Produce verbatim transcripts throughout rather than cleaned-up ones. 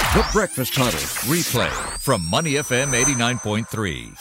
The Breakfast Huddle replay from Money F M eighty-nine point three.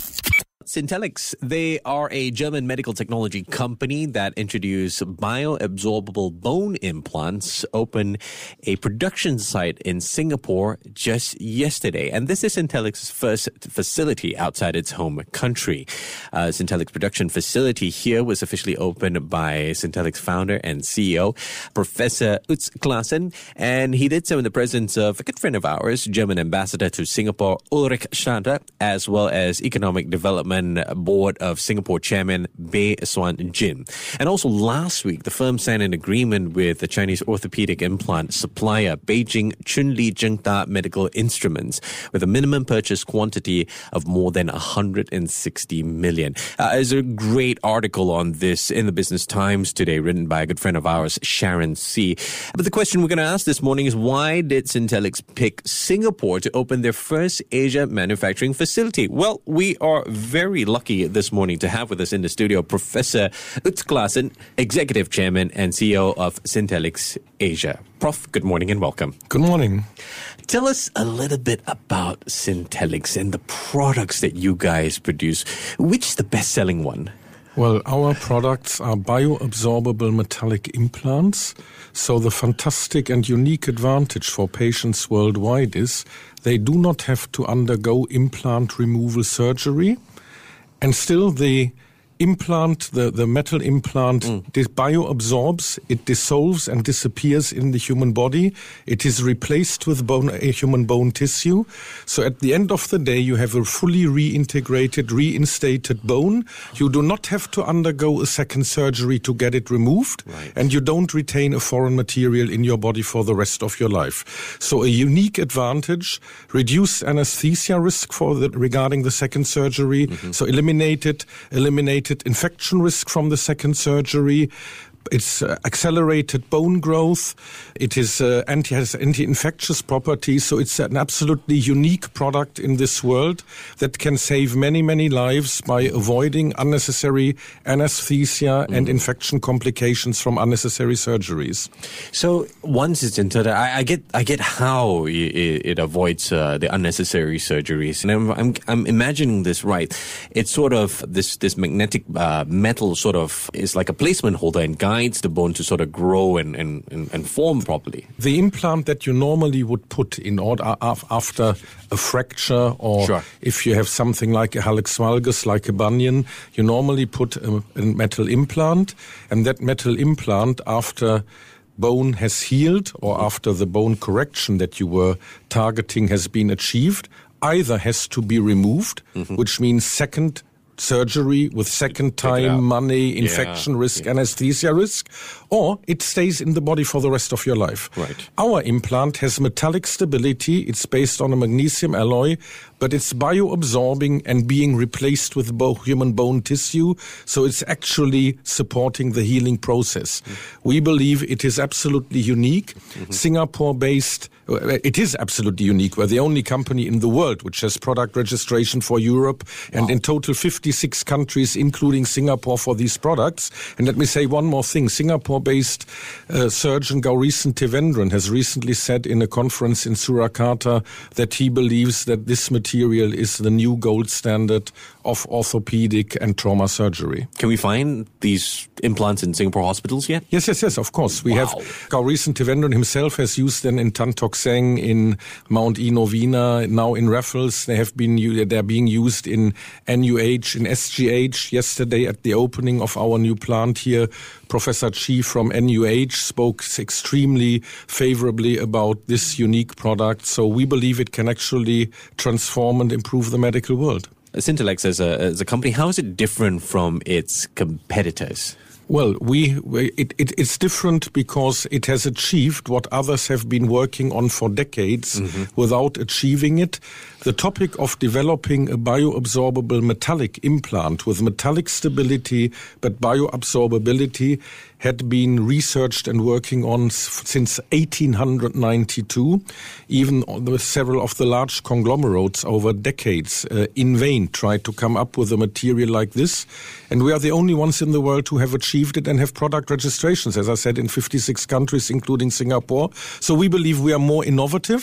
Syntelix, they are a German medical technology company that introduced bioabsorbable bone implants, opened a production site in Singapore just yesterday. And this is Syntelix's first facility outside its home country. Uh, Syntelix production facility here was officially opened by Syntelix founder and C E O, Professor Utz Klaassen. And he did so in the presence of a good friend of ours, German ambassador to Singapore, Ulrich Schneider, as well as economic development board of Singapore chairman Bae Swan Jin. And also last week, the firm signed an agreement with the Chinese orthopedic implant supplier Beijing Chunli Zhengda Medical Instruments with a minimum purchase quantity of more than one hundred sixty million. Uh, there's a great article on this in the Business Times today, written by a good friend of ours, Sharon C. But the question we're going to ask this morning is, why did Syntelix pick Singapore to open their first Asia manufacturing facility? Well, we are very Very lucky this morning to have with us in the studio Professor Utz Klaassen, Executive Chairman and C E O of Syntelix Asia. Prof, good morning and welcome. Good morning. Tell us a little bit about Syntelix and the products that you guys produce. Which is the best-selling one? Well, our products are bioabsorbable metallic implants. So the fantastic and unique advantage for patients worldwide is they do not have to undergo implant removal surgery. And still the implant, the, the metal implant, mm. this bioabsorbs, it dissolves and disappears in the human body. It is replaced with bone, a human bone tissue. So at the end of the day, you have a fully reintegrated, reinstated bone. You do not have to undergo a second surgery to get it removed. Right. And you don't retain a foreign material in your body for the rest of your life. So a unique advantage, reduced anesthesia risk for the, regarding the second surgery. Mm-hmm. So eliminated, eliminated infection risk from the second surgery. It's uh, accelerated bone growth. It is uh, anti has anti-infectious properties. So it's an absolutely unique product in this world that can save many, many lives by avoiding unnecessary anesthesia mm. and infection complications from unnecessary surgeries. So once it's into that, I, I get, I get how it, it avoids uh, the unnecessary surgeries, and I'm, I'm, I'm imagining this right. It's sort of this, this magnetic uh, metal sort of is like a placement holder and guides the bone to sort of grow and, and, and, and form properly. The implant that you normally would put in order after a fracture, or sure. if you have something like a hallux valgus, like a bunion, you normally put a, a metal implant, and that metal implant, after bone has healed or mm-hmm. after the bone correction that you were targeting has been achieved, either has to be removed, mm-hmm. which means second surgery with second time, money, infection yeah, risk, yeah. anesthesia risk, or it stays in the body for the rest of your life. Right. Our implant has metallic stability. It's based on a magnesium alloy, but it's bioabsorbing and being replaced with bo- human bone tissue, so it's actually supporting the healing process. Mm-hmm. We believe it is absolutely unique. Mm-hmm. Singapore-based, it is absolutely unique. We're the only company in the world which has product registration for Europe, and wow. in total fifty-six countries, including Singapore, for these products. And let me say one more thing. Singapore-based uh, surgeon Gaurisan Tivendran has recently said in a conference in Surakarta that he believes that this material is the new gold standard of orthopedic and trauma surgery. Can we find these implants in Singapore hospitals yet? Yes, yes, yes, of course. We wow. have Gaurisan Tivendran himself has used them in Tan Tock Seng, in Mount E Novena, now in Raffles. They have been they're being used in N U H, in S G H. Yesterday at the opening of our new plant here, Professor Chi from N U H spoke extremely favorably about this unique product. So we believe it can actually transform and improve the medical world. Syntelix as a, as a company, how is it different from its competitors? Well, we, we it, it, it's different because it has achieved what others have been working on for decades mm-hmm. without achieving it. The topic of developing a bioabsorbable metallic implant with metallic stability but bioabsorbability had been researched and working on since eighteen ninety-two. Even several of the large conglomerates over decades uh, in vain tried to come up with a material like this. And we are the only ones in the world who have achieved it and have product registrations, as I said, in fifty-six countries, including Singapore. So we believe we are more innovative.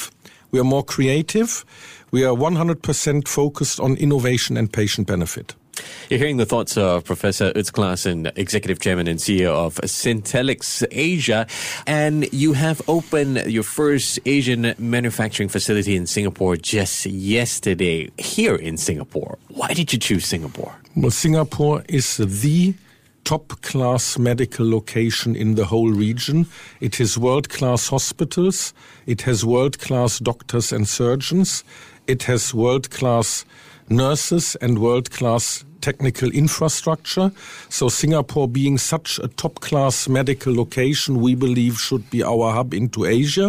We are more creative. We are one hundred percent focused on innovation and patient benefit. You're hearing the thoughts of Professor Utz Klaassen, Executive Chairman and C E O of Syntelix Asia. And you have opened your first Asian manufacturing facility in Singapore just yesterday, here in Singapore. Why did you choose Singapore? Well, Singapore is the top-class medical location in the whole region. It has world-class hospitals. It has world-class doctors and surgeons. It has world-class nurses and world-class technical infrastructure. So Singapore, being such a top-class medical location, we believe should be our hub into Asia.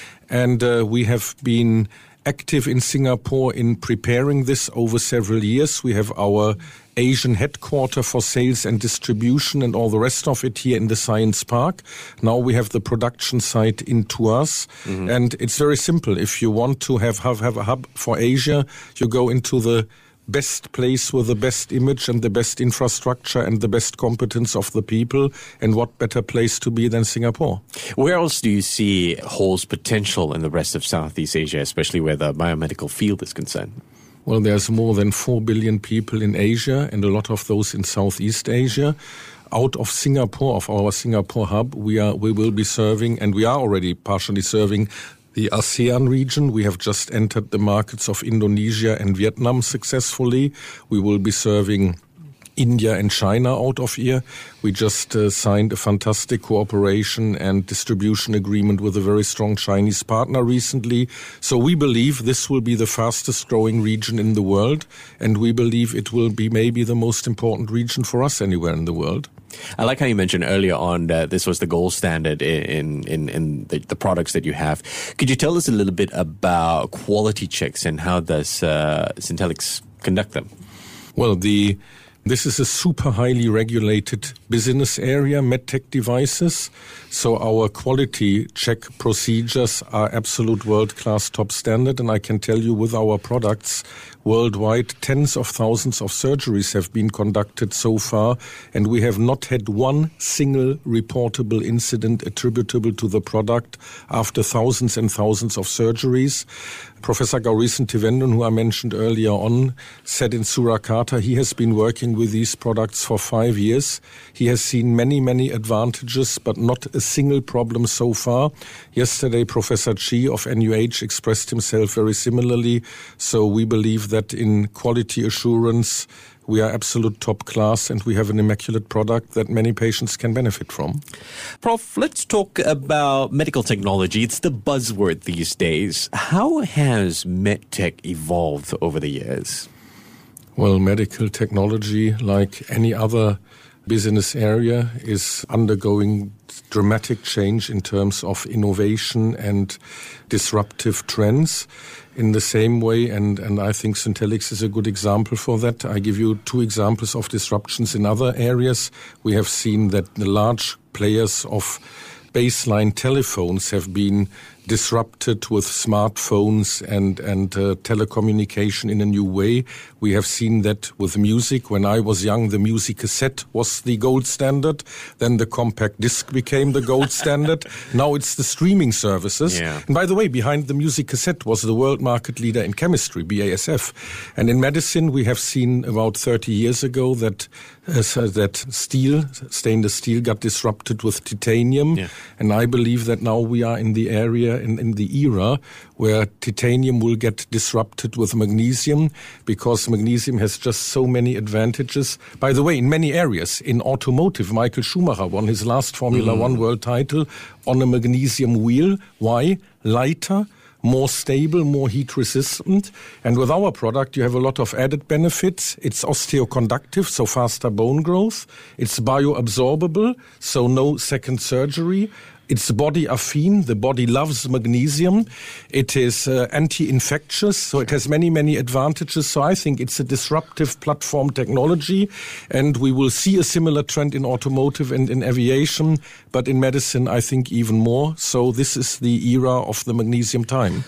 And uh, we have been active in Singapore in preparing this over several years. We have our Asian headquarter for sales and distribution and all the rest of it here in the Science Park. Now we have the production site in Tuas. Mm-hmm. And it's very simple. If you want to have, have, have a hub for Asia, you go into the best place with the best image and the best infrastructure and the best competence of the people. And what better place to be than Singapore? Where else do you see holds potential in the rest of Southeast Asia, especially where the biomedical field is concerned? Well, there's more than four billion people in Asia and a lot of those in Southeast Asia. Out of Singapore, of our Singapore hub, we are we will be serving, and we are already partially serving, the ASEAN region. We have just entered the markets of Indonesia and Vietnam successfully. We will be serving India and China out of here. We just uh, signed a fantastic cooperation and distribution agreement with a very strong Chinese partner recently. So we believe this will be the fastest growing region in the world, and we believe it will be maybe the most important region for us anywhere in the world. I like how you mentioned earlier on that this was the gold standard in in, in the, the products that you have. Could you tell us a little bit about quality checks and how does uh, Syntelix conduct them? Well, the This is a super highly regulated business area, medtech devices. So our quality check procedures are absolute world-class top standard. And I can tell you with our products worldwide, tens of thousands of surgeries have been conducted so far. And we have not had one single reportable incident attributable to the product after thousands and thousands of surgeries. Professor Gaurisan Trivendran, who I mentioned earlier on, said in Surakarta he has been working with these products for five years. He has seen many, many advantages, but not a single problem so far. Yesterday, Professor Chi of N U H expressed himself very similarly. So we believe that in quality assurance, we are absolute top class and we have an immaculate product that many patients can benefit from. Prof, let's talk about medical technology. It's the buzzword these days. How has medtech evolved over the years? Well, medical technology, like any other business area, is undergoing dramatic change in terms of innovation and disruptive trends. In the same way, and, and I think Syntelix is a good example for that. I give you two examples of disruptions in other areas. We have seen that the large players of baseline telephones have been disrupted with smartphones and, and uh, telecommunication in a new way. We have seen that with music. When I was young, the music cassette was the gold standard. Then the compact disc became the gold standard. Now it's the streaming services. Yeah. And by the way, behind the music cassette was the world market leader in chemistry, B A S F. And in medicine, we have seen about thirty years ago that uh, that steel, stainless steel, got disrupted with titanium. Yeah. And I believe that now we are in the area, in, in the era where titanium will get disrupted with magnesium, because magnesium has just so many advantages. By the way, in many areas, in automotive, Michael Schumacher won his last Formula mm. One world title on a magnesium wheel. Why? Lighter, more stable, more heat resistant. And with our product, you have a lot of added benefits. It's osteoconductive, so faster bone growth. It's bioabsorbable, so no second surgery. It's body affine. The body loves magnesium. It is uh, anti-infectious, so it has many, many advantages. So I think it's a disruptive platform technology, and we will see a similar trend in automotive and in aviation, but in medicine, I think even more. So this is the era of the magnesium time.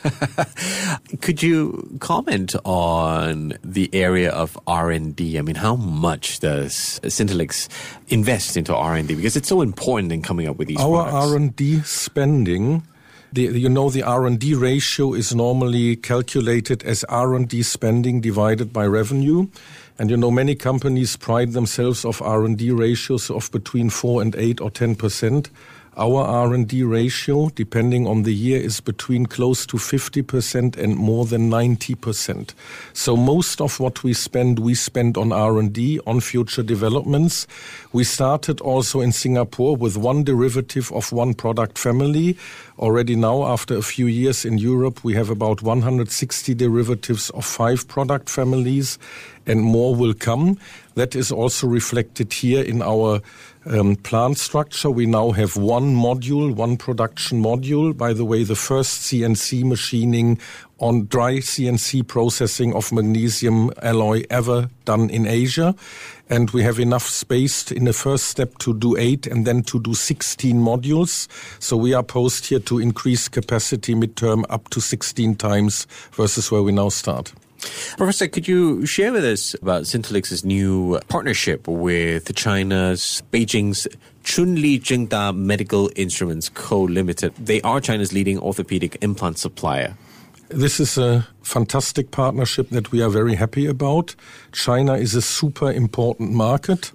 Could you comment on the area of R and D? I mean, how much does Syntelix invest into R and D? Because it's so important in coming up with these Our products. R and D spending The, you know, the R and D ratio is normally calculated as R and D spending divided by revenue. And, you know, many companies pride themselves of R and D ratios of between four and eight or ten percent. Our R and D ratio, depending on the year, is between close to fifty percent and more than ninety percent. So most of what we spend, we spend on R and D, on future developments. We started also in Singapore with one derivative of one product family. Already now, after a few years in Europe, we have about one hundred sixty derivatives of five product families, and more will come. That is also reflected here in our um, plant structure. We now have one module, one production module. By the way, the first C N C machining on dry C N C processing of magnesium alloy ever done in Asia. And we have enough space in the first step to do eight and then to do sixteen modules. So we are posed here to increase capacity midterm up to sixteen times versus where we now start. Professor, could you share with us about Syntelix's new partnership with China's Beijing's Chunli Zhengda Medical Instruments Co. Limited? They are China's leading orthopedic implant supplier. This is a fantastic partnership that we are very happy about. China is a super important market.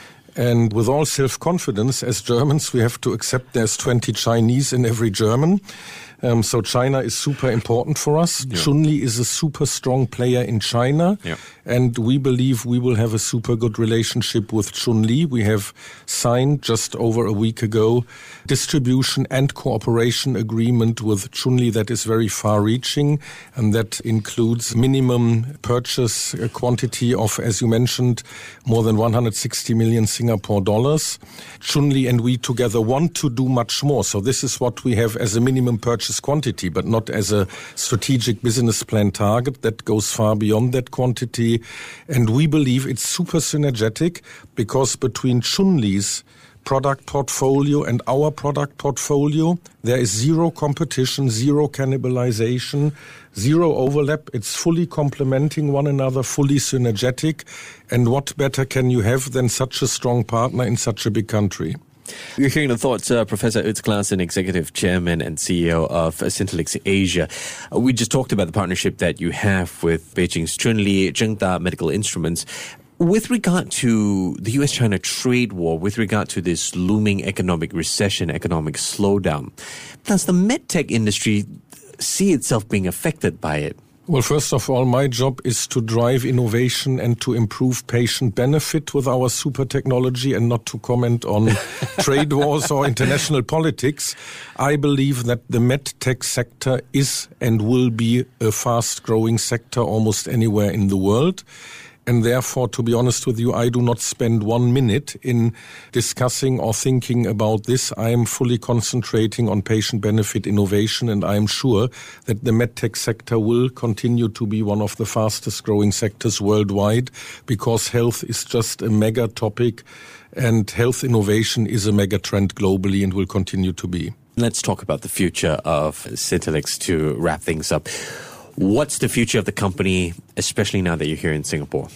And with all self-confidence, as Germans, we have to accept there's twenty Chinese in every German. Um, so China is super important for us. Yeah. Chunli is a super strong player in China. Yeah. And we believe we will have a super good relationship with Chunli. We have signed just over a week ago distribution and cooperation agreement with Chunli that is very far-reaching, and that includes minimum purchase quantity of, as you mentioned, more than one hundred sixty million Singapore dollars. Chunli and we together want to do much more. So this is what we have as a minimum purchase quantity, but not as a strategic business plan target that goes far beyond that quantity. And we believe it's super synergetic because between Chunli's product portfolio and our product portfolio, there is zero competition, zero cannibalization, zero overlap. It's fully complementing one another, fully synergetic. And what better can you have than such a strong partner in such a big country? You're hearing the thoughts, uh, Professor Utz Claassen, Executive Chairman and C E O of uh, Syntelix Asia. Uh, we just talked about the partnership that you have with Beijing's Chunli Zhengda Medical Instruments. With regard to the U S China trade war, with regard to this looming economic recession, economic slowdown, does the medtech industry see itself being affected by it? Well, first of all, my job is to drive innovation and to improve patient benefit with our super technology and not to comment on trade wars or international politics. I believe that the medtech sector is and will be a fast-growing sector almost anywhere in the world. And therefore, to be honest with you, I do not spend one minute in discussing or thinking about this. I am fully concentrating on patient benefit innovation, and I am sure that the medtech sector will continue to be one of the fastest growing sectors worldwide because health is just a mega topic and health innovation is a mega trend globally and will continue to be. Let's talk about the future of Syntelix to wrap things up. What's the future of the company, especially now that you're here in Singapore?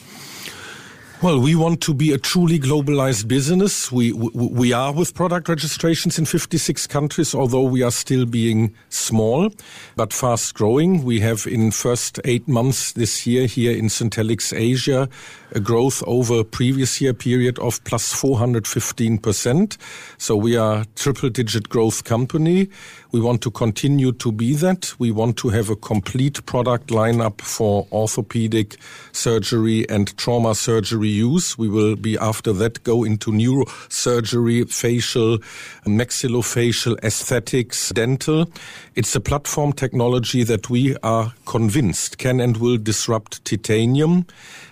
Well, we want to be a truly globalized business. We, we we are with product registrations in fifty-six countries, although we are still being small, but fast growing. We have in first eight months this year here in Syntelix Asia a growth over previous year period of plus four hundred fifteen percent. So we are triple digit growth company. We want to continue to be that. We want to have a complete product lineup for orthopedic surgery and trauma surgery use. We will be after that go into neurosurgery, facial, maxillofacial, aesthetics, dental. It's a platform technology that we are convinced can and will disrupt titanium.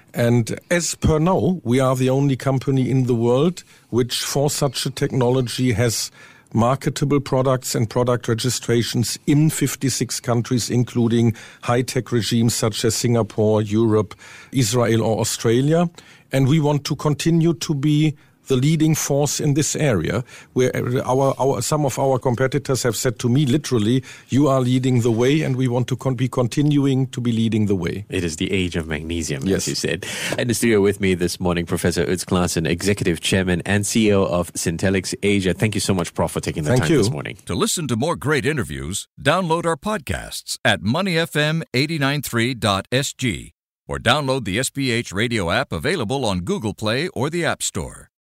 And as per now, we are the only company in the world which for such a technology has marketable products and product registrations in fifty-six countries, including high-tech regimes such as Singapore, Europe, Israel or Australia. And we want to continue to be the leading force in this area, where our, our some of our competitors have said to me literally, you are leading the way, and we want to con- be continuing to be leading the way. It is the age of magnesium, Yes. as you said. In the studio with me this morning, Professor Utz Klaassen, Executive Chairman and C E O of Syntelix Asia. Thank you so much, Prof, for taking the Thank time you. this morning. To listen to more great interviews, download our podcasts at money f m eight nine three dot s g or download the S P H radio app available on Google Play or the App Store.